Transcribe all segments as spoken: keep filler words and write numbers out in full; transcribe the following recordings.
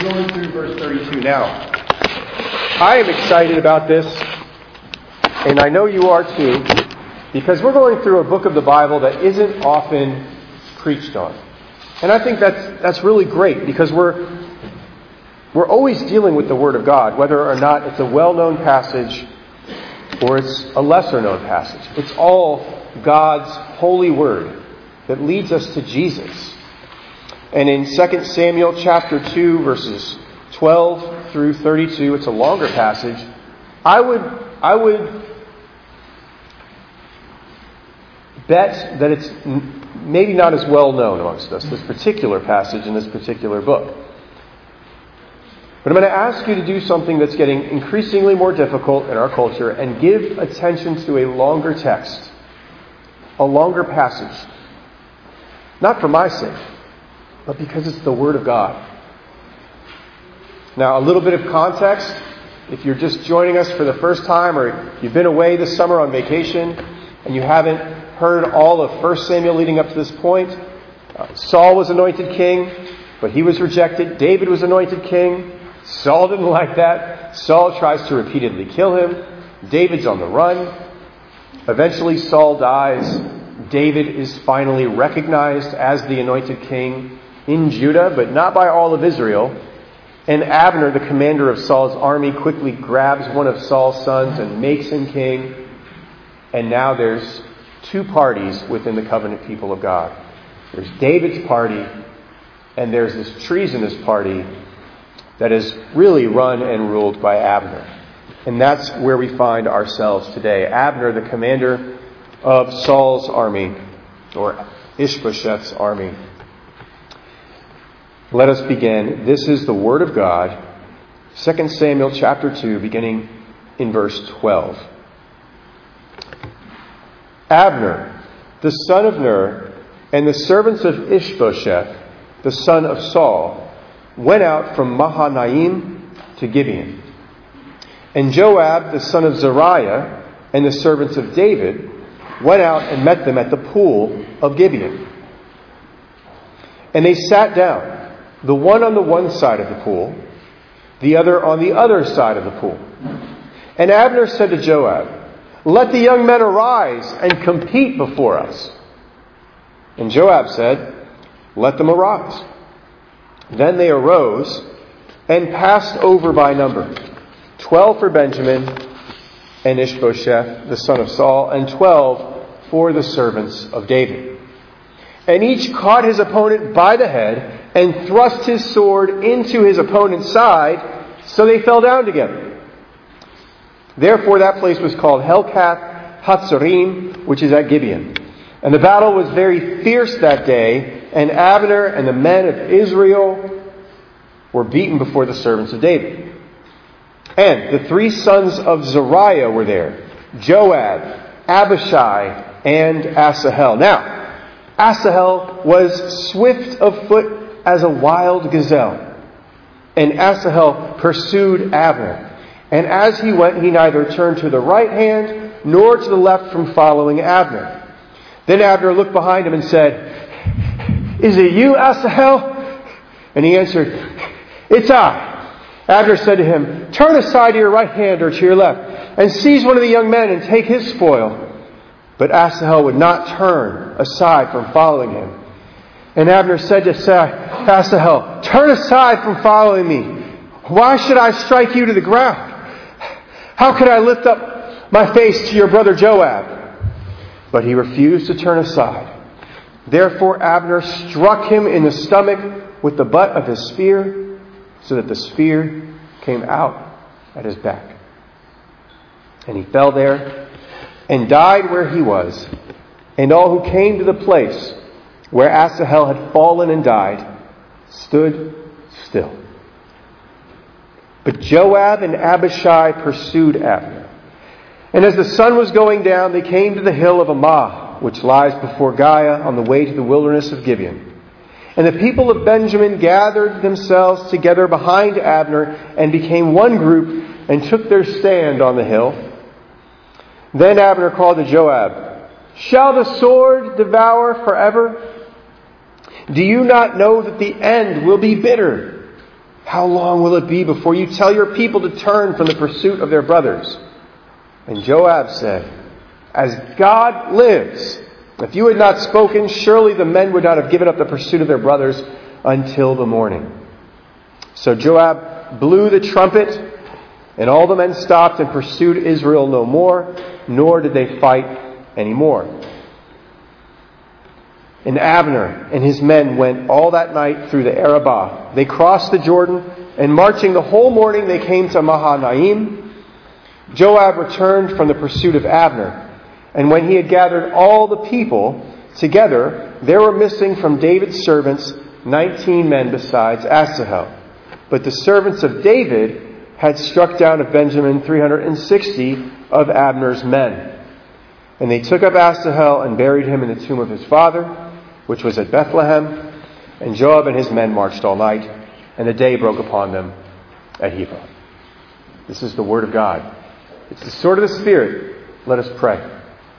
going through verse thirty-two now. I am excited about this, and I know you are too, because we're going through a book of the Bible that isn't often preached on. And I think that's that's really great, because we're we're always dealing with the Word of God, whether or not it's a well-known passage or it's a lesser-known passage. It's all God's holy Word that leads us to Jesus. And in Second Samuel chapter two, verses twelve through thirty-two, it's a longer passage. I would I would bet that it's maybe not as well known amongst us, this particular passage in this particular book. But I'm going to ask you to do something that's getting increasingly more difficult in our culture and give attention to a longer text, a longer passage. Not for my sake, but because it's the Word of God. Now, a little bit of context. If you're just joining us for the first time, or you've been away this summer on vacation and you haven't heard all of First Samuel leading up to this point, uh, Saul was anointed king, but he was rejected. David was anointed king. Saul didn't like that. Saul tries to repeatedly kill him. David's on the run. Eventually, Saul dies. David is finally recognized as the anointed king in Judah, but not by all of Israel. And Abner, the commander of Saul's army, quickly grabs one of Saul's sons and makes him king. And now there's two parties within the covenant people of God. There's David's party, and there's this treasonous party that is really run and ruled by Abner. And that's where we find ourselves today. Abner, the commander of Saul's army, or Ishbosheth's army. Let us begin. This is the Word of God. Second Samuel chapter two, beginning in verse twelve. Abner, the son of Ner, and the servants of Ishbosheth, the son of Saul, went out from Mahanaim to Gibeon. And Joab, the son of Zeruiah, and the servants of David, went out and met them at the pool of Gibeon. And they sat down, the one on the one side of the pool, the other on the other side of the pool. And Abner said to Joab, "Let the young men arise and compete before us." And Joab said, "Let them arise." Then they arose and passed over by number, twelve for Benjamin and Ishbosheth, the son of Saul, and twelve for the servants of David. And each caught his opponent by the head and thrust his sword into his opponent's side, so they fell down together. Therefore that place was called Helkath Hatzarim, which is at Gibeon. And the battle was very fierce that day, and Abner and the men of Israel were beaten before the servants of David. And the three sons of Zeruiah were there, Joab, Abishai, and Asahel. Now, Asahel was swift of foot as a wild gazelle, and Asahel pursued Abner. And as he went, he neither turned to the right hand nor to the left from following Abner. Then Abner looked behind him and said, "Is it you, Asahel?" And he answered, "It's I." Abner said to him, "Turn aside to your right hand or to your left, and seize one of the young men and take his spoil." But Asahel would not turn aside from following him. And Abner said to Asahel, "Turn aside from following me. Why should I strike you to the ground? How could I lift up my face to your brother Joab?" But he refused to turn aside. Therefore Abner struck him in the stomach with the butt of his spear, so that the spear came out at his back. And he fell there and died where he was. And all who came to the place where Asahel had fallen and died stood still. But Joab and Abishai pursued Abner. And as the sun was going down, they came to the hill of Ammah, which lies before Giah on the way to the wilderness of Gibeon. And the people of Benjamin gathered themselves together behind Abner and became one group and took their stand on the hill. Then Abner called to Joab, "Shall the sword devour forever? Do you not know that the end will be bitter? How long will it be before you tell your people to turn from the pursuit of their brothers? And Joab said, As God lives, if you had not spoken, surely the men would not have given up the pursuit of their brothers until the morning. So Joab blew the trumpet, and all the men stopped and pursued Israel no more, nor did they fight any more. And Abner and his men went all that night through the Arabah. They crossed the Jordan, and marching the whole morning they came to Mahanaim. Joab returned from the pursuit of Abner, and when he had gathered all the people together, there were missing from David's servants nineteen men besides Asahel. But the servants of David had struck down of Benjamin three hundred sixty of Abner's men. And they took up Asahel and buried him in the tomb of his father, which was at Bethlehem. And Joab and his men marched all night, and the day broke upon them at Hebron. This is the word of God. It's the sword of the Spirit. Let us pray.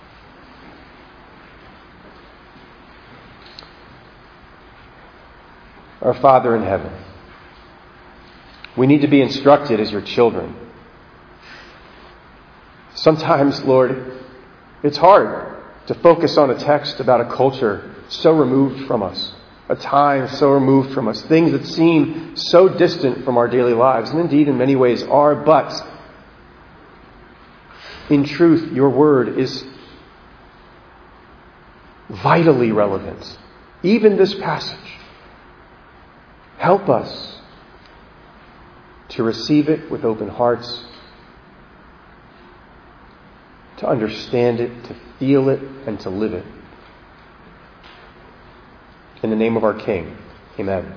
Our Father in heaven, we need to be instructed as your children. Sometimes, Lord, it's hard to focus on a text about a culture so removed from us, a time so removed from us, things that seem so distant from our daily lives, and indeed in many ways are, but in truth, your word is vitally relevant. Even this passage. Help us to receive it with open hearts, to understand it, to feel it, and to live it. In the name of our King, amen.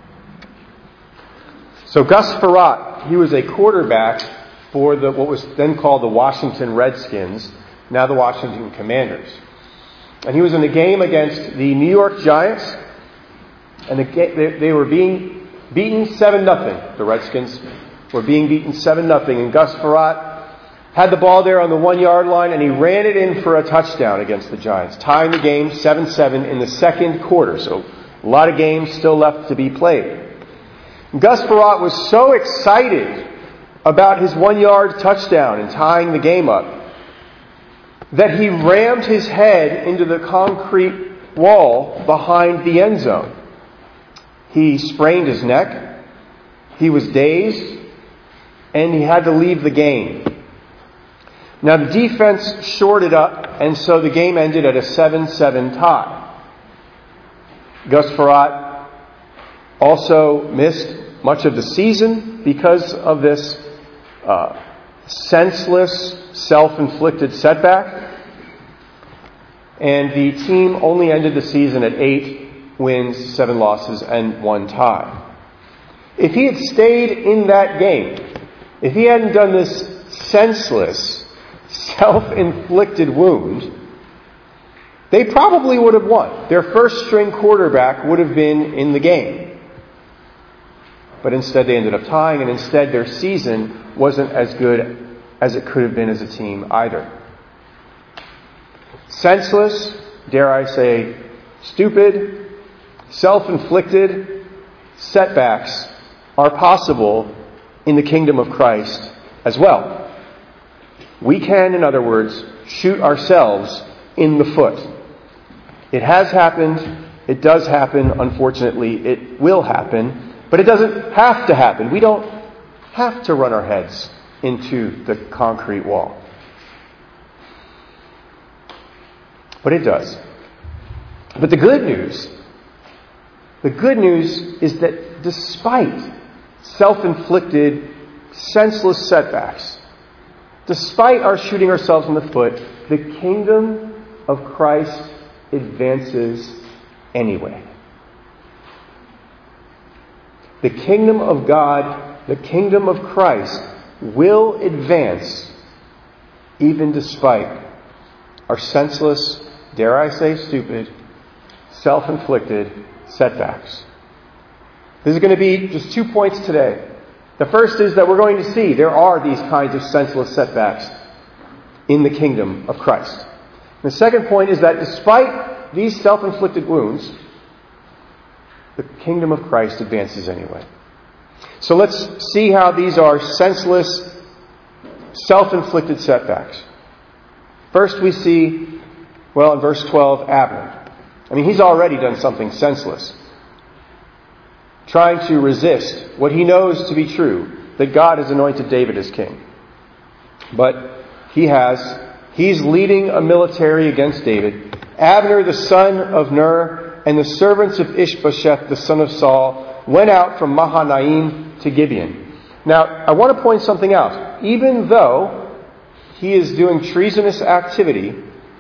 So Gus Frerotte, he was a quarterback for the what was then called the Washington Redskins, now the Washington Commanders. And he was in a game against the New York Giants, and the, they, they were being beaten seven nothing. The Redskins were being beaten seven nothing, and Gus Frerotte had the ball there on the one-yard line, and he ran it in for a touchdown against the Giants, tying the game seven seven in the second quarter. So a lot of games still left to be played. Gus Frerotte was so excited about his one-yard touchdown and tying the game up that he rammed his head into the concrete wall behind the end zone. He sprained his neck, he was dazed, and he had to leave the game. Now the defense shorted up, and so the game ended at a seven seven tie. Gus Frerotte also missed much of the season because of this uh, senseless, self-inflicted setback. And the team only ended the season at eight wins, seven losses, and one tie. If he had stayed in that game, if he hadn't done this senseless, self-inflicted wound, they probably would have won. Their first-string quarterback would have been in the game. But instead they ended up tying, and instead their season wasn't as good as it could have been as a team either. Senseless, dare I say, stupid, self-inflicted setbacks are possible in the kingdom of Christ as well. We can, in other words, shoot ourselves in the foot. It has happened. It does happen. Unfortunately, it will happen. But it doesn't have to happen. We don't have to run our heads into the concrete wall. But it does. But the good news, the good news is that despite self-inflicted, senseless setbacks, despite our shooting ourselves in the foot, the kingdom of Christ advances anyway. The kingdom of God, the kingdom of Christ, will advance even despite our senseless, dare I say stupid, self-inflicted setbacks. This is going to be just two points today. The first is that we're going to see there are these kinds of senseless setbacks in the kingdom of Christ. The second point is that despite these self-inflicted wounds, the kingdom of Christ advances anyway. So let's see how these are senseless, self-inflicted setbacks. First we see, well, in verse twelve, Abner. I mean, he's already done something senseless. Trying to resist what he knows to be true, that God has anointed David as king. But he has. He's leading a military against David. Abner, the son of Ner, and the servants of Ishbosheth, the son of Saul, went out from Mahanaim to Gibeon. Now, I want to point something out. Even though he is doing treasonous activity,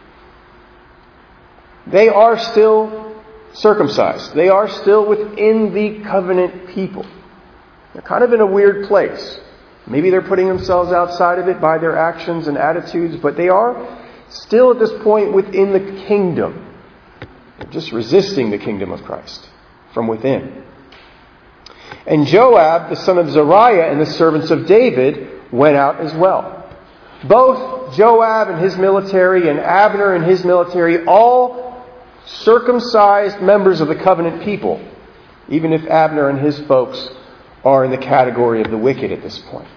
they are still circumcised. They are still within the covenant people. They're kind of in a weird place. Maybe they're putting themselves outside of it by their actions and attitudes, but they are still at this point within the kingdom. They're just resisting the kingdom of Christ from within. And Joab, the son of Zeruiah, and the servants of David went out as well. Both Joab and his military and Abner and his military, all circumcised members of the covenant people, even if Abner and his folks are in the category of the wicked at this point.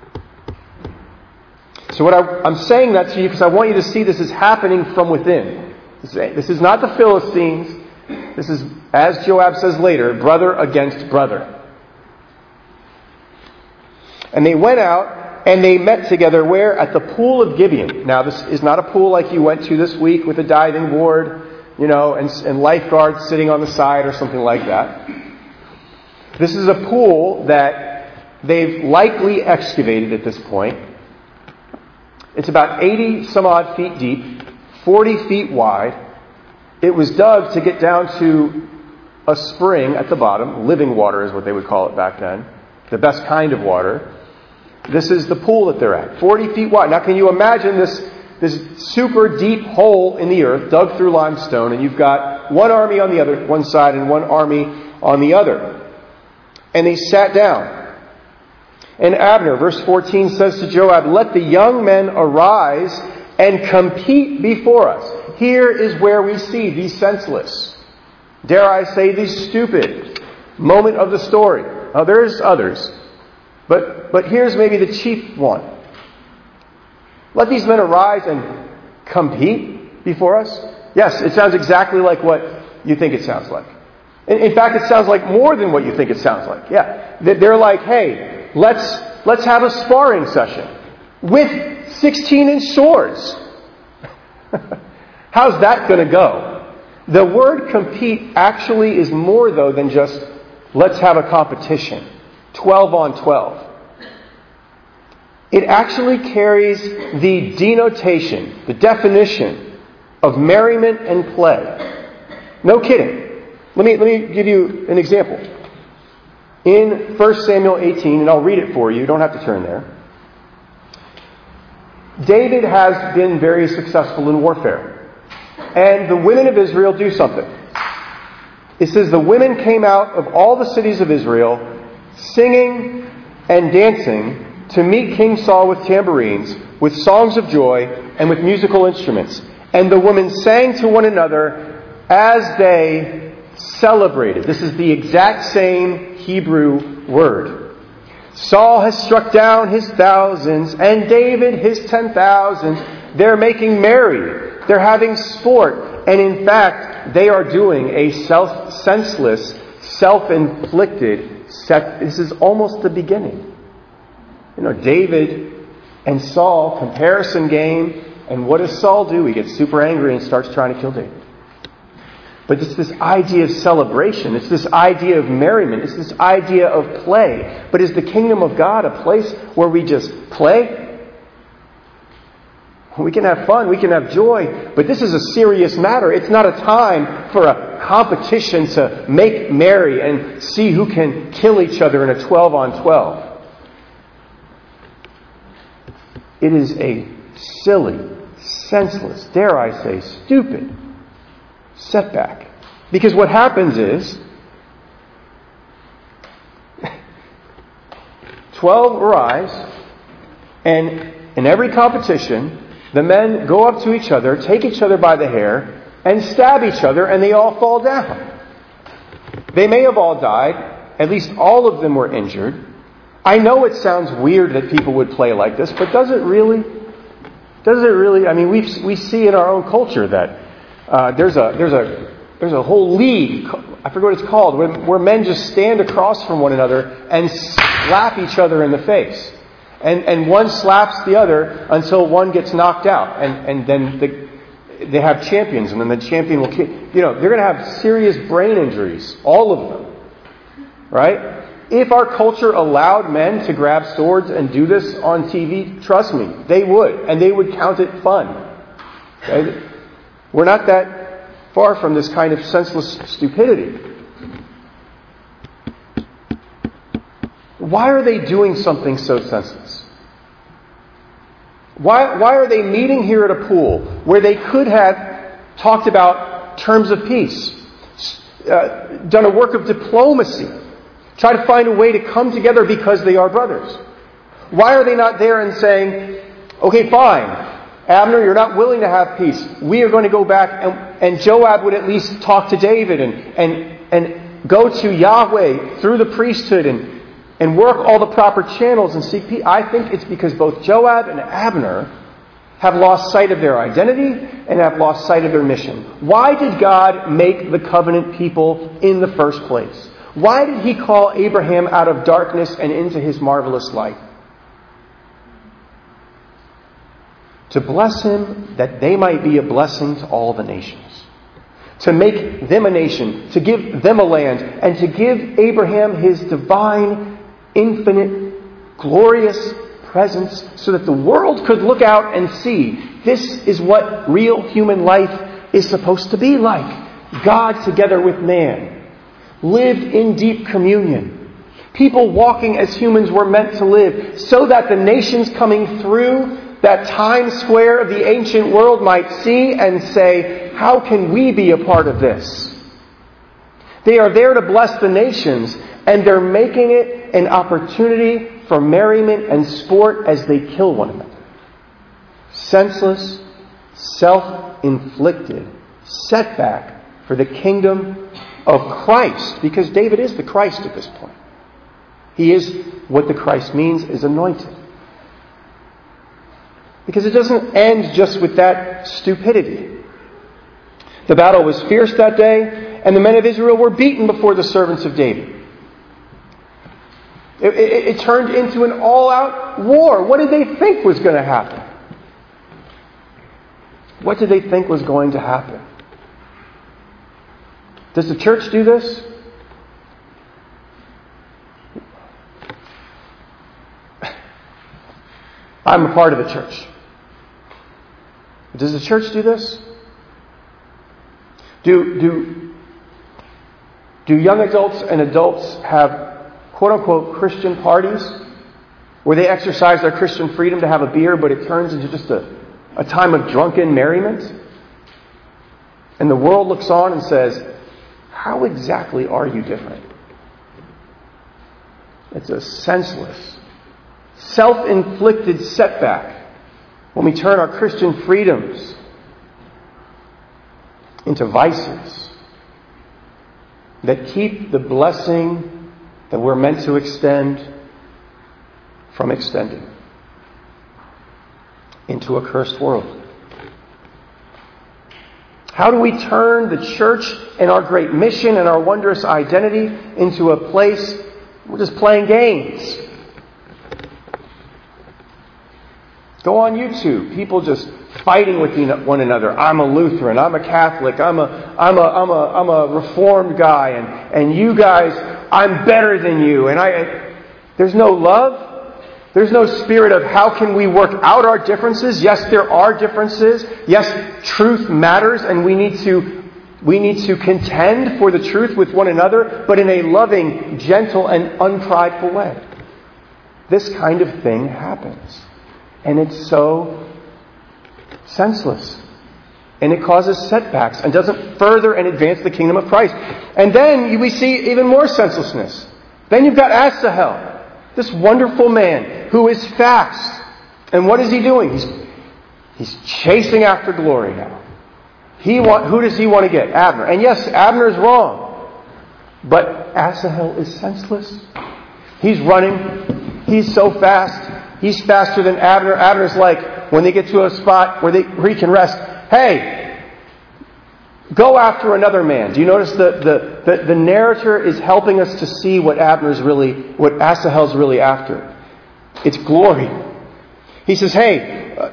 So what I, I'm saying that to you because I want you to see this is happening from within. This is not the Philistines. This is, as Joab says later, brother against brother. And they went out and they met together where? At the pool of Gibeon. Now this is not a pool like you went to this week with a diving board, you know, and, and lifeguards sitting on the side or something like that. This is a pool that they've likely excavated at this point. It's about eighty some odd feet deep, forty feet wide. It was dug to get down to a spring at the bottom. Living water is what they would call it back then. The best kind of water. This is the pool that they're at, forty feet wide. Now can you imagine this, this super deep hole in the earth dug through limestone, and you've got one army on the other, one side, and one army on the other. And they sat down. And Abner, verse fourteen, says to Joab, "Let the young men arise and compete before us." Here is where we see the senseless, dare I say the stupid moment of the story. Now there's others, but, but here's maybe the chief one. Let these men arise and compete before us. Yes, it sounds exactly like what you think it sounds like. In fact, it sounds like more than what you think it sounds like. Yeah. They're like, hey, let's let's have a sparring session with sixteen-inch swords. How's that going to go? The word compete actually is more, though, than just let's have a competition. twelve on twelve. It actually carries the denotation, the definition of merriment and play. No kidding. Let me, let me give you an example. In First Samuel eighteen, and I'll read it for you, you don't have to turn there. David has been very successful in warfare. And the women of Israel do something. It says the women came out of all the cities of Israel singing and dancing to meet King Saul with tambourines, with songs of joy, and with musical instruments. And the women sang to one another as they celebrated. This is the exact same Hebrew word. Saul has struck down his thousands, and David his ten thousands. They're making merry. They're having sport. And in fact, they are doing a self senseless, self-inflicted set. This is almost the beginning. You know, David and Saul, comparison game. And what does Saul do? He gets super angry and starts trying to kill David. But it's this idea of celebration. It's this idea of merriment. It's this idea of play. But is the kingdom of God a place where we just play? We can have fun. We can have joy. But this is a serious matter. It's not a time for a competition to make merry and see who can kill each other in a twelve on twelve. It is a silly, senseless, dare I say, stupid setback. Because what happens is twelve arise, and in every competition the men go up to each other, take each other by the hair, and stab each other, and they all fall down. They may have all died, at least all of them were injured, I know it sounds weird that people would play like this, but does it really? Does it really? I mean, we we see in our own culture that uh, there's a there's a there's a whole league. I forget what it's called, where, where men just stand across from one another and slap each other in the face, and and one slaps the other until one gets knocked out, and and then the, they have champions, and then the champion will, you know, they're going to have serious brain injuries, all of them, right? If our culture allowed men to grab swords and do this on T V, trust me, they would. And they would count it fun. Okay? We're not that far from this kind of senseless stupidity. Why are they doing something so senseless? Why, why are they meeting here at a pool where they could have talked about terms of peace, uh, done a work of diplomacy, try to find a way to come together because they are brothers? Why are they not there and saying, okay, fine, Abner, you're not willing to have peace. We are going to go back, and, and Joab would at least talk to David and, and, and go to Yahweh through the priesthood and, and work all the proper channels and seek peace. I think it's because both Joab and Abner have lost sight of their identity and have lost sight of their mission. Why did God make the covenant people in the first place? Why did he call Abraham out of darkness and into his marvelous light? To bless him that they might be a blessing to all the nations. To make them a nation, to give them a land, and to give Abraham his divine, infinite, glorious presence so that the world could look out and see this is what real human life is supposed to be like. God together with man. Lived in deep communion. People walking as humans were meant to live, so that the nations coming through that Times Square of the ancient world might see and say, how can we be a part of this? They are there to bless the nations, and they're making it an opportunity for merriment and sport as they kill one another. Senseless, self-inflicted setback for the kingdom of Christ, because David is the Christ at this point. He is what the Christ means, is anointed. Because it doesn't end just with that stupidity. The battle was fierce that day, and the men of Israel were beaten before the servants of David. It, it, it turned into an all-out war. What did they think was going to happen? What did they think was going to happen? Does the church do this? I'm a part of the church. Does the church do this? Do, do, do young adults and adults have quote-unquote Christian parties where they exercise their Christian freedom to have a beer, but it turns into just a, a time of drunken merriment? And the world looks on and says, how exactly are you different? It's a senseless, self-inflicted setback when we turn our Christian freedoms into vices that keep the blessing that we're meant to extend from extending into a cursed world. How do we turn the church and our great mission and our wondrous identity into a place we're just playing games? Go on YouTube. People just fighting with one another. I'm a Lutheran. I'm a Catholic. I'm a I'm a I'm a I'm a Reformed guy, and and you guys, I'm better than you. And I, there's no love. There's no spirit of how can we work out our differences. Yes, there are differences. Yes, truth matters, and we need to we need to contend for the truth with one another, but in a loving, gentle, and unprideful way. This kind of thing happens. And it's so senseless. And it causes setbacks and doesn't further and advance the kingdom of Christ. And then we see even more senselessness. Then you've got Asahel, this wonderful man who is fast. And what is he doing? He's, he's chasing after glory now. He want, who does he want to get? Abner. And yes, Abner is wrong. But Asahel is senseless. He's running. He's so fast. He's faster than Abner. Abner's like, when they get to a spot where, they, where he can rest, hey, go after another man. Do you notice the, the, the, the narrator is helping us to see what Abner's really, what Asahel's really after. It's glory. He says, hey, uh,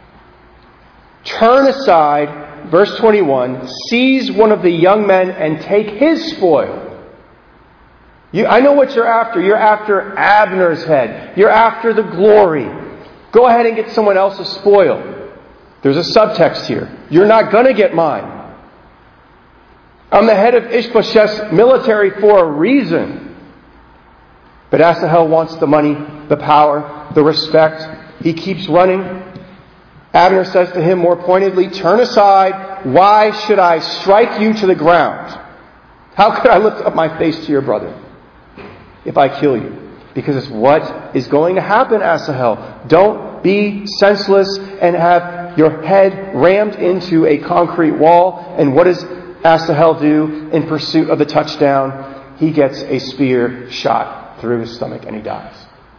turn aside, verse twenty-one, seize one of the young men and take his spoil. You, I know what you're after. You're after Abner's head. You're after the glory. Go ahead and get someone else's spoil. There's a subtext here. You're not going to get mine. I'm the head of Ishbosheth's military for a reason. But Asahel wants the money, the power, the respect. He keeps running. Abner says to him more pointedly, turn aside. Why should I strike you to the ground? How could I lift up my face to your brother if I kill you? Because it's what is going to happen, Asahel. Don't be senseless and have your head rammed into a concrete wall. And what does Asahel do in pursuit of the touchdown? He gets a spear shot through his stomach and he dies.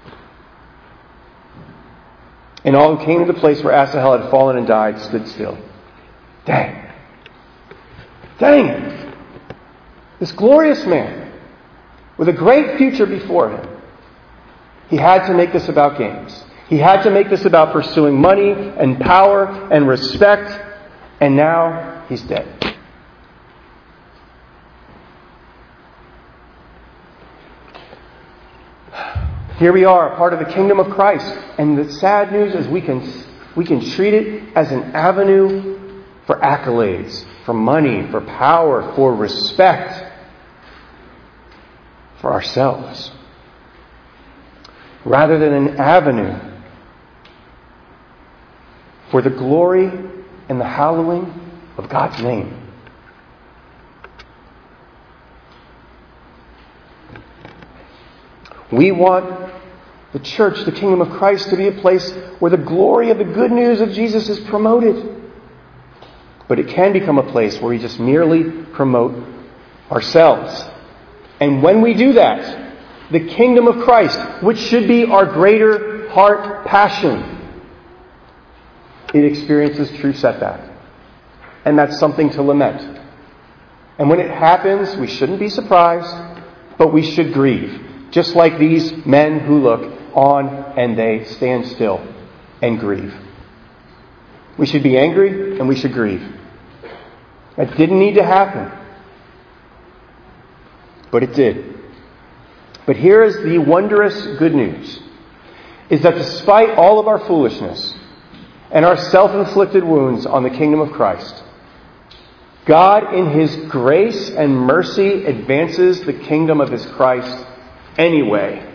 And all who came to the place where Asahel had fallen and died stood still. Dang. Dang it. This glorious man, with a great future before him, he had to make this about games. He had to make this about pursuing money and power and respect, and now he's dead. Here we are, part of the kingdom of Christ. And the sad news is we can, we can treat it as an avenue for accolades, for money, for power, for respect, for ourselves, rather than an avenue for the glory and the hallowing of God's name. We want the church, the kingdom of Christ, to be a place where the glory of the good news of Jesus is promoted. But it can become a place where we just merely promote ourselves. And when we do that, the kingdom of Christ, which should be our greater heart passion, it experiences true setback. And that's something to lament. And when it happens, we shouldn't be surprised, but we should grieve. Just like these men who look on and they stand still and grieve. We should be angry and we should grieve. That didn't need to happen. But it did. But here is the wondrous good news, is that despite all of our foolishness and our self-inflicted wounds on the kingdom of Christ, God in His grace and mercy advances the kingdom of His Christ anyway.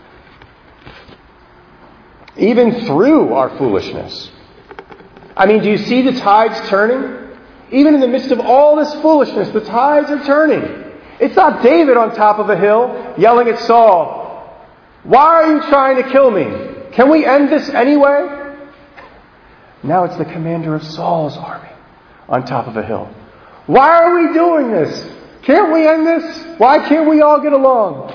Even through our foolishness. I mean, do you see the tides turning? Even in the midst of all this foolishness, the tides are turning. It's not David on top of a hill yelling at Saul, "Why are you trying to kill me? Can we end this anyway?" Now it's the commander of Saul's army on top of a hill. "Why are we doing this? Can't we end this? Why can't we all get along?"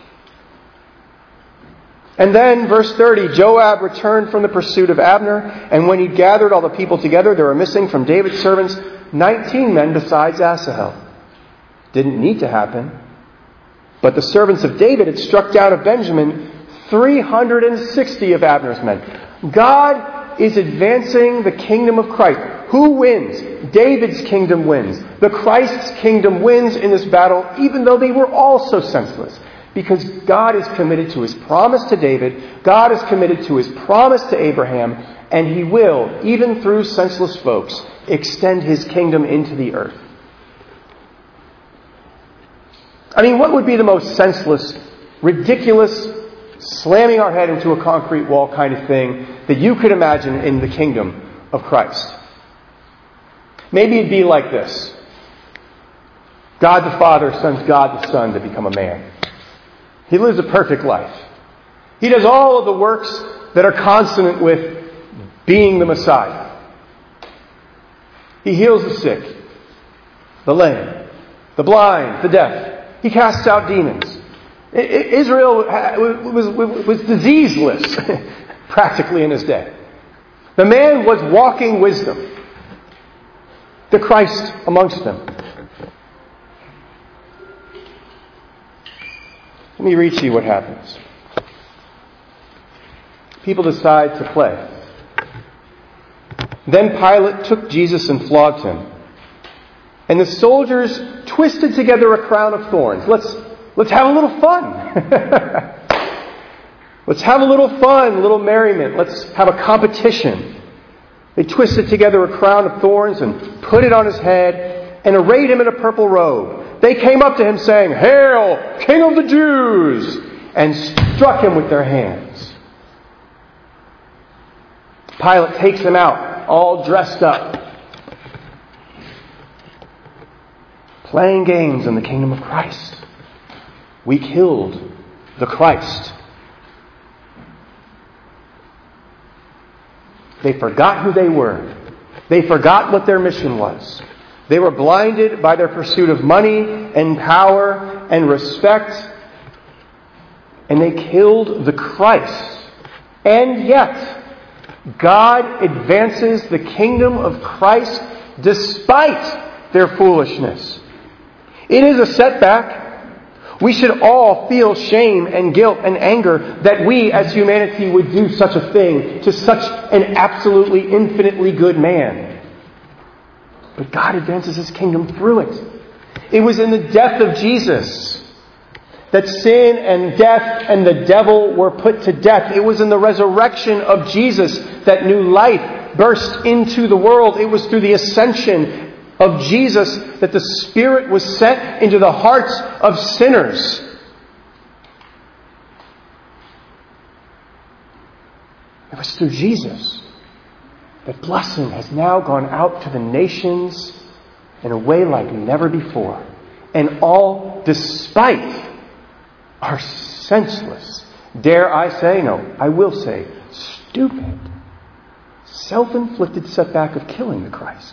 And then, verse thirty, Joab returned from the pursuit of Abner, and when he gathered all the people together, there were missing from David's servants nineteen men besides Asahel. Didn't need to happen. But the servants of David had struck down of Benjamin three hundred sixty of Abner's men. God is advancing the kingdom of Christ. Who wins? David's kingdom wins. The Christ's kingdom wins in this battle, even though they were all so senseless. Because God is committed to His promise to David. God is committed to His promise to Abraham. And He will, even through senseless folks, extend His kingdom into the earth. I mean, what would be the most senseless, ridiculous, slamming our head into a concrete wall kind of thing that you could imagine in the kingdom of Christ? Maybe it'd be like this. God the Father sends God the Son to become a man. He lives a perfect life. He does all of the works that are consonant with being the Messiah. He heals the sick, the lame, the blind, the deaf. He casts out demons. Israel was, was, was diseaseless practically in his day. The man was walking wisdom. The Christ amongst them. Let me read to you what happens. People decide to play. Then Pilate took Jesus and flogged him. And the soldiers twisted together a crown of thorns. Let's, let's have a little fun. Let's have a little fun, a little merriment. Let's have a competition. They twisted together a crown of thorns and put it on his head and arrayed him in a purple robe. They came up to him saying, "Hail, King of the Jews!" and struck him with their hands. Pilate takes him out, all dressed up, playing games in the kingdom of Christ. We killed the Christ. They forgot who they were. They forgot what their mission was. They were blinded by their pursuit of money and power and respect. And they killed the Christ. And yet, God advances the kingdom of Christ despite their foolishness. It is a setback. We should all feel shame and guilt and anger that we as humanity would do such a thing to such an absolutely infinitely good man. But God advances His kingdom through it. It was in the death of Jesus that sin and death and the devil were put to death. It was in the resurrection of Jesus that new life burst into the world. It was through the ascension of Jesus that the Spirit was sent into the hearts of sinners. It was through Jesus that blessing has now gone out to the nations in a way like never before. And all despite our senseless, dare I say, no, I will say, stupid, self-inflicted setback of killing the Christ.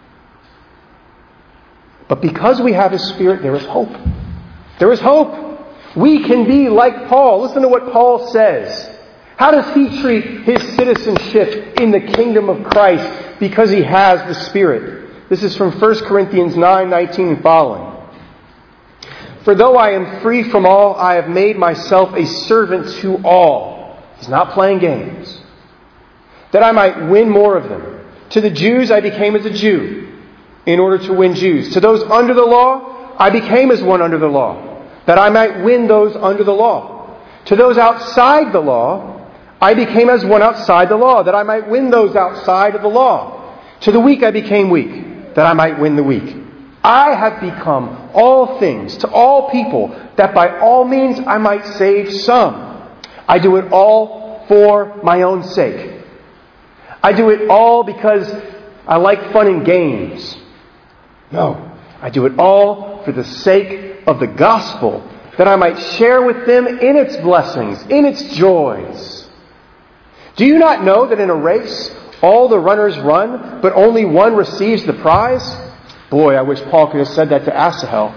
But because we have His Spirit, there is hope. There is hope. We can be like Paul. Listen to what Paul says. How does he treat his citizenship in the kingdom of Christ because he has the Spirit? This is from First Corinthians nine nineteen and following. For though I am free from all, I have made myself a servant to all. He's not playing games. That I might win more of them. To the Jews I became as a Jew, in order to win Jews. To those under the law, I became as one under the law, that I might win those under the law. To those outside the law, I became as one outside the law, that I might win those outside of the law. To the weak I became weak, that I might win the weak. I have become all things to all people, that by all means I might save some. I do it all for my own sake. I do it all because I like fun and games. No, I do it all for the sake of the gospel, that I might share with them in its blessings, in its joys. Do you not know that in a race all the runners run, but only one receives the prize? Boy, I wish Paul could have said that to Asahel.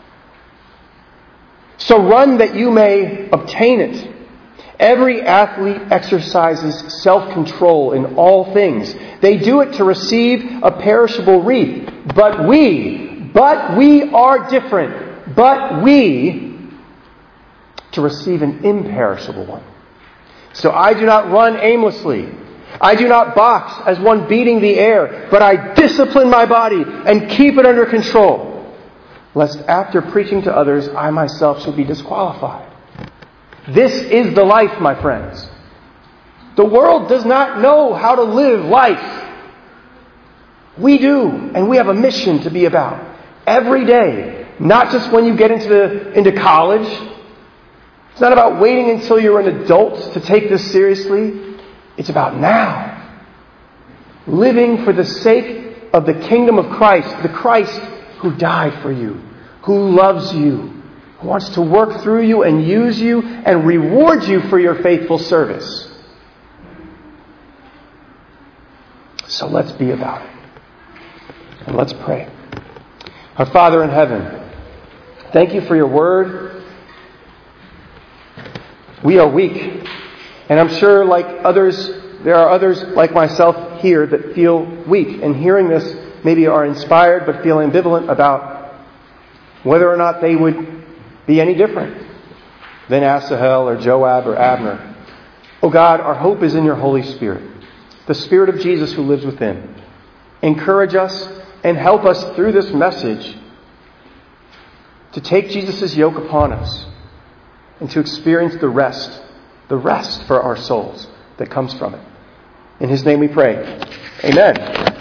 So run that you may obtain it. Every athlete exercises self-control in all things. They do it to receive a perishable wreath. But we, but we are different. But we, to receive an imperishable one. So I do not run aimlessly. I do not box as one beating the air, but I discipline my body and keep it under control, lest after preaching to others, I myself should be disqualified. This is the life, my friends. The world does not know how to live life. We do, and we have a mission to be about every day, not just when you get into the, into college. It's not about waiting until you're an adult to take this seriously. It's about now. Living for the sake of the kingdom of Christ, the Christ who died for you, who loves you, who wants to work through you and use you and reward you for your faithful service. So let's be about it. And let's pray. Our Father in heaven, thank you for your word. We are weak. And I'm sure like others, there are others like myself here that feel weak. And hearing this, maybe are inspired but feel ambivalent about whether or not they would be any different than Asahel or Joab or Abner. Oh God, our hope is in your Holy Spirit, the Spirit of Jesus who lives within. Encourage us and help us through this message to take Jesus' yoke upon us and to experience the rest, the rest for our souls that comes from it. In His name we pray. Amen.